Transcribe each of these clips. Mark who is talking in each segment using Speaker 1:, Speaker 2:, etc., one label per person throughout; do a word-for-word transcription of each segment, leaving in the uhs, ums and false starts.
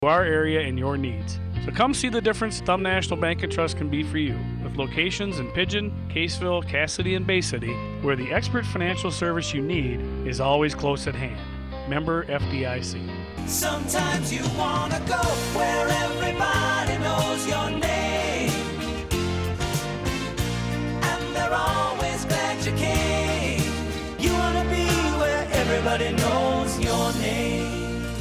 Speaker 1: our area and your needs. So come see the difference Thumb National Bank and Trust can be for you, with locations in Pigeon, Caseville, Cassidy, and Bay City, where the expert financial service you need is always close at hand. Member F D I C.
Speaker 2: Sometimes you wanna go where everybody knows your name, and they're always glad you came. You wanna be where everybody knows your name.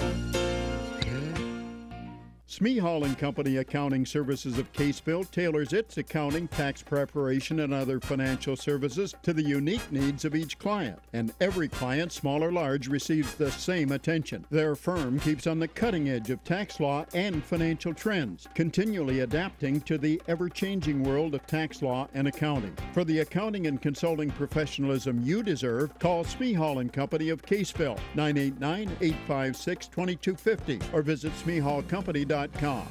Speaker 3: Smehall and Company Accounting Services of Caseville tailors its accounting, tax preparation, and other financial services to the unique needs of each client. And every client, small or large, receives the same attention. Their firm keeps on the cutting edge of tax law and financial trends, continually adapting to the ever-changing world of tax law and accounting. For the accounting and consulting professionalism you deserve, call Smehall and Company of Caseville, nine eight nine, eight five six, two two five zero, or visit smehall company dot com.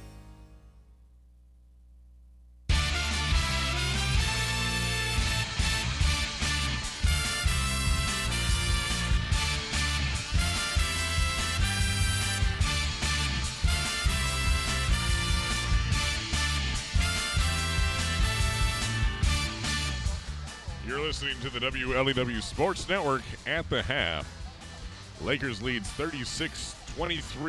Speaker 4: You're listening to the W L E W Sports Network at the half. Lakers leads thirty-six twenty-three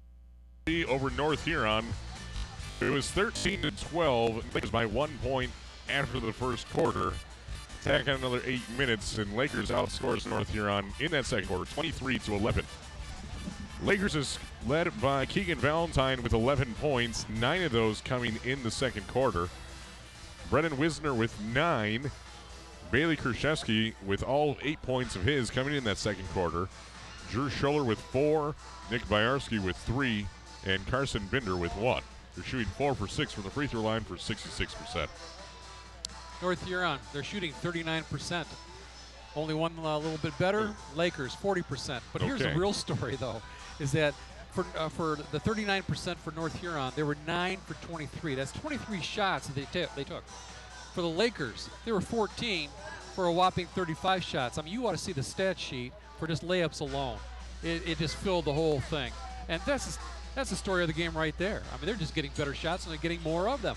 Speaker 4: over North Huron. It was thirteen to twelve. Lakers by one point after the first quarter. Tack on another eight minutes, and Lakers outscores North Huron in that second quarter, twenty-three to eleven. Lakers is led by Keegan Valentine with eleven points, nine of those coming in the second quarter. Brennan Wisner with nine. Bailey Krzyzewski with all eight points of his coming in that second quarter. Drew Scholler with four. Nick Byarski with three. And Carson Binder with one. They're shooting four for six from the free throw line for sixty-six percent.
Speaker 5: North Huron, they're shooting thirty-nine percent. Only one a uh, little bit better, Lakers, forty percent. But here's
Speaker 4: Okay.
Speaker 5: the real story, though, is that for uh, for the thirty-nine percent for North Huron, they were nine for twenty-three. That's twenty-three shots that they, t- they took. For the Lakers, they were fourteen for a whopping thirty-five shots. I mean, you ought to see the stat sheet for just layups alone. It, it just filled the whole thing. And that's just, that's the story of the game right there. I mean, they're just getting better shots and they're getting more of them.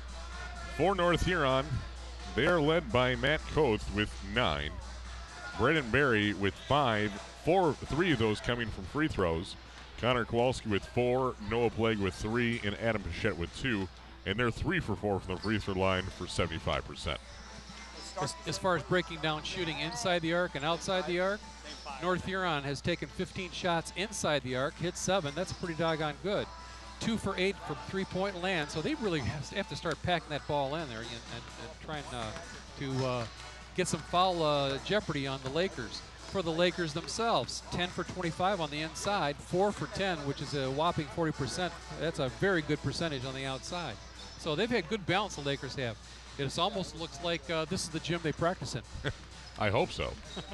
Speaker 4: For North Huron, they are led by Matt Koth with nine. Braden Berry with five. Four, three of those coming from free throws. Connor Kowalski with four. Noah Plague with three. And Adam Pichette with two. And they're three for four from the free throw line for seventy-five percent.
Speaker 5: As, as far as breaking down shooting inside the arc and outside the arc, North Huron has taken fifteen shots inside the arc, hit seven. That's pretty doggone good. Two for eight from three-point land, so they really have to start packing that ball in there and, and, and trying uh, to uh, get some foul uh, jeopardy on the Lakers. For the Lakers themselves, ten for twenty-five on the inside, four for ten, which is a whopping forty percent. That's a very good percentage on the outside. So they've had good balance, the Lakers have. It almost looks like uh, this is the gym they practice in.
Speaker 4: I hope so.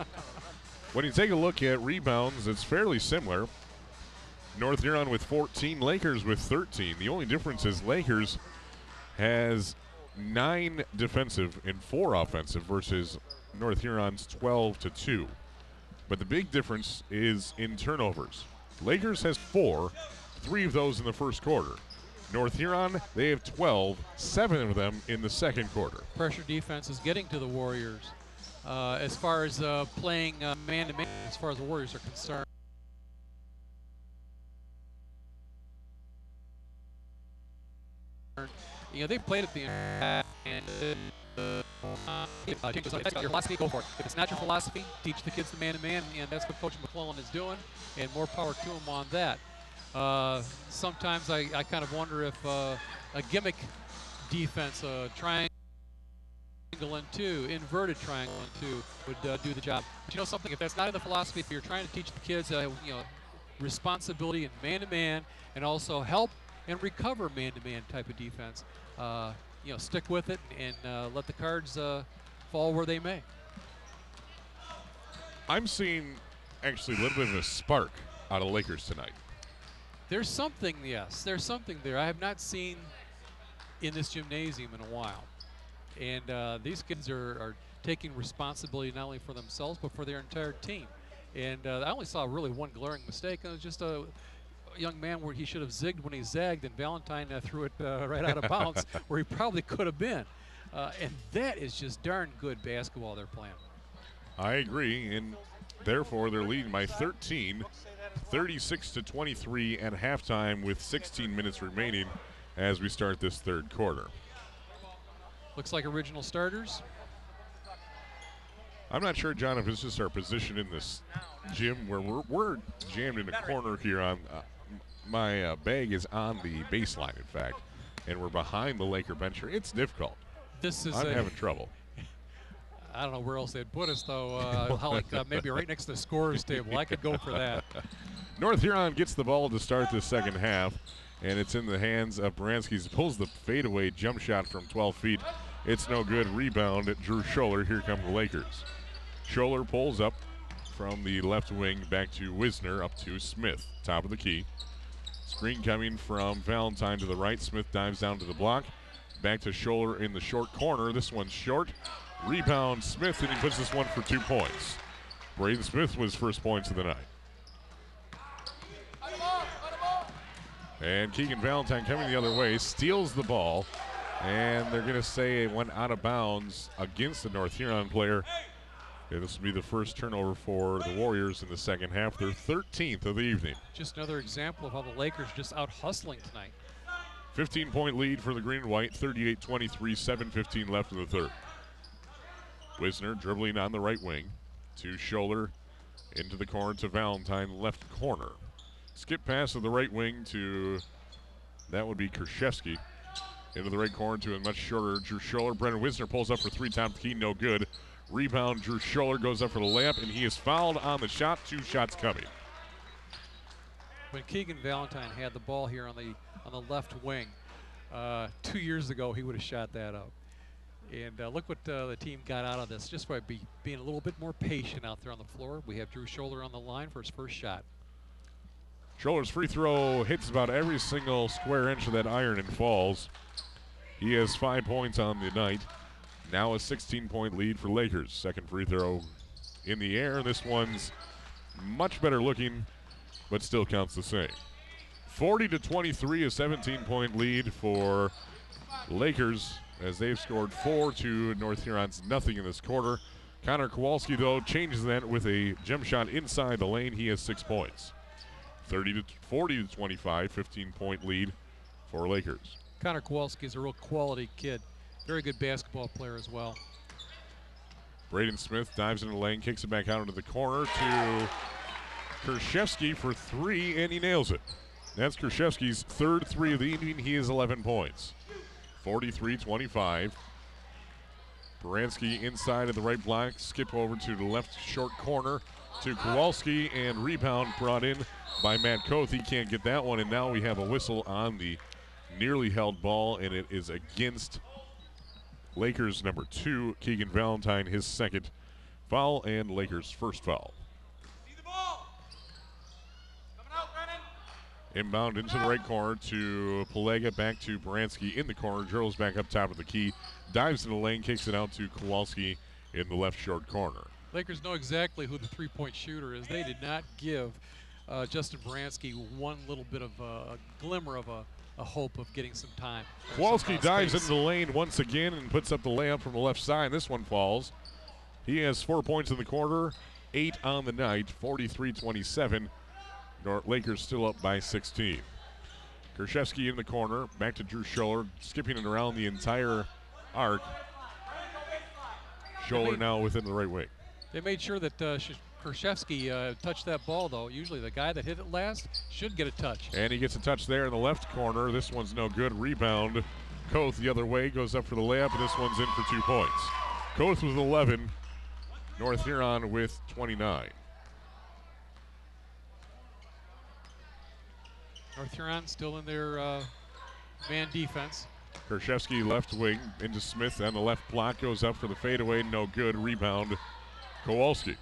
Speaker 4: When you take a look at rebounds, it's fairly similar. North Huron with fourteen, Lakers with thirteen. The only difference is Lakers has nine defensive and four offensive versus North Huron's twelve to two. But the big difference is in turnovers. Lakers has four, three of those in the first quarter. North Huron, they have twelve, seven of them in the second quarter.
Speaker 5: Pressure defense is getting to the Warriors. Uh, as far as uh, playing uh, man-to-man, as far as the Warriors are concerned. You know, they played at the end. And, uh, uh, if it's your philosophy, go for it. If it's not your philosophy, teach the kids the man-to-man, and that's what Coach McClellan is doing, and more power to him on that. Uh, sometimes I, I kind of wonder if uh, a gimmick defense, a triangle and two, inverted triangle and two, would uh, do the job. But you know something? If that's not in the philosophy, if you're trying to teach the kids, uh, you know, responsibility and man-to-man, and also help and recover man-to-man type of defense, uh, you know, stick with it and uh, let the cards uh, fall where they may.
Speaker 4: I'm seeing actually a little bit of a spark out of Lakers tonight.
Speaker 5: There's something, yes, there's something there I have not seen in this gymnasium in a while. And uh, these kids are, are taking responsibility not only for themselves but for their entire team. And uh, I only saw really one glaring mistake, and it was just a, young man where he should have zigged when he zagged, and Valentine uh, threw it uh, right out of bounds where he probably could have been. Uh, and that is just darn good basketball they're playing.
Speaker 4: I agree, and therefore they're leading by thirteen, thirty-six to twenty-three at halftime with sixteen minutes remaining as we start this third quarter.
Speaker 5: Looks like original starters.
Speaker 4: I'm not sure, John, if this is our position in this gym where we're, we're jammed in a corner here. On uh, my uh, bag is on the baseline, in fact, and we're behind the Laker bench here. It's difficult.
Speaker 5: This is
Speaker 4: I'm
Speaker 5: a,
Speaker 4: having trouble.
Speaker 5: I don't know where else they'd put us, though. Uh, how, like uh, maybe right next to the scorer's table. I could go for that.
Speaker 4: North Huron gets the ball to start the second half, and it's in the hands of Baranski. He pulls the fadeaway jump shot from twelve feet. It's no good. Rebound at Drew Scholler. Here come the Lakers. Scholler pulls up from the left wing back to Wisner, up to Smith, top of the key. Screen coming from Valentine to the right. Smith dives down to the block. Back to Scholler in the short corner. This one's short. Rebound Smith, and he puts this one for two points. Braden Smith was first points of the night. And Keegan Valentine coming the other way, steals the ball, and they're going to say it went out of bounds against the North Huron player. And this will be the first turnover for the Warriors in the second half, their thirteenth of the evening.
Speaker 5: Just another example of how the Lakers just out hustling tonight.
Speaker 4: fifteen-point lead for the green and white, thirty-eight twenty-three, seven fifteen left in the third. Wisner dribbling on the right wing to Scholler, into the corner to Valentine, left corner. Skip pass to the right wing to, that would be Krzyzewski. Into the right corner to a much shorter Drew Scholler. Brennan Wisner pulls up for three, top key, no good. Rebound, Drew Scholler goes up for the layup, and he is fouled on the shot. Two shots coming.
Speaker 5: When Keegan Valentine had the ball here on the on the left wing, uh, two years ago he would have shot that up. And uh, look what uh, the team got out of this, just by be, being a little bit more patient out there on the floor. We have Drew Scholler on the line for his first shot.
Speaker 4: Scholler's free throw hits about every single square inch of that iron and falls. He has five points on the night. Now a sixteen-point lead for Lakers. Second free throw in the air. This one's much better looking, but still counts the same. forty to twenty-three, a seventeen-point lead for Lakers as they've scored four to North Huron's nothing in this quarter. Connor Kowalski, though, changes that with a jump shot inside the lane. He has six points. thirty to forty to twenty-five, fifteen-point lead for Lakers.
Speaker 5: Connor Kowalski is a real quality kid. Very good basketball player as well.
Speaker 4: Braden Smith dives into the lane, kicks it back out into the corner to Krzyzewski for three, and he nails it. That's Krzyzewski's third three of the evening. He has eleven points. forty-three twenty-five. Baranski inside of the right block, skip over to the left short corner to Kowalski, and rebound brought in by Matt Koth. He can't get that one, and now we have a whistle on the nearly held ball, and it is against Lakers number two, Keegan Valentine, his second foul, and Lakers' first foul.
Speaker 6: See the ball. Coming out, Brennan.
Speaker 4: Inbound into the right corner to Pelega, back to Baranski in the corner, drills back up top of the key, dives in the lane, kicks it out to Kowalski in the left short corner.
Speaker 5: Lakers know exactly who the three-point shooter is. They did not give uh, Justin Baranski one little bit of uh, a glimmer of a, a hope of getting some time.
Speaker 4: Kowalski
Speaker 5: Some, uh,
Speaker 4: dives
Speaker 5: space.
Speaker 4: into the lane once again and puts up the layup from the left side. This one falls. He has four points in the quarter, eight on the night, forty-three twenty-seven. North Lakers still up by sixteen. Krzyzewski in the corner, back to Drew Scholler, skipping it around the entire arc. Scholler now within the right wing.
Speaker 5: They made sure that uh, Sh- Krzyzewski uh, touched that ball, though. Usually the guy that hit it last should get a touch.
Speaker 4: And he gets a touch there in the left corner. This one's no good. Rebound. Koth the other way, goes up for the layup, and this one's in for two points. Koth with eleven. North Huron with twenty-nine.
Speaker 5: North Huron still in their uh, man defense.
Speaker 4: Krzyzewski left wing into Smith on the left block, goes up for the fadeaway, no good. Rebound, Kowalski.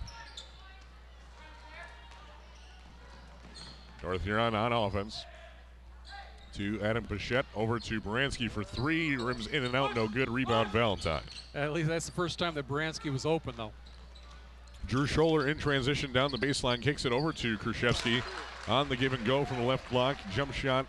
Speaker 4: North Huron on offense. To Adam Bichette, over to Baranski for three, rims in and out, no good. Rebound, Valentine.
Speaker 5: At least that's the first time that Baranski was open, though.
Speaker 4: Drew Scholler in transition down the baseline, kicks it over to Krzyzewski. On the give and go from the left block, jump shot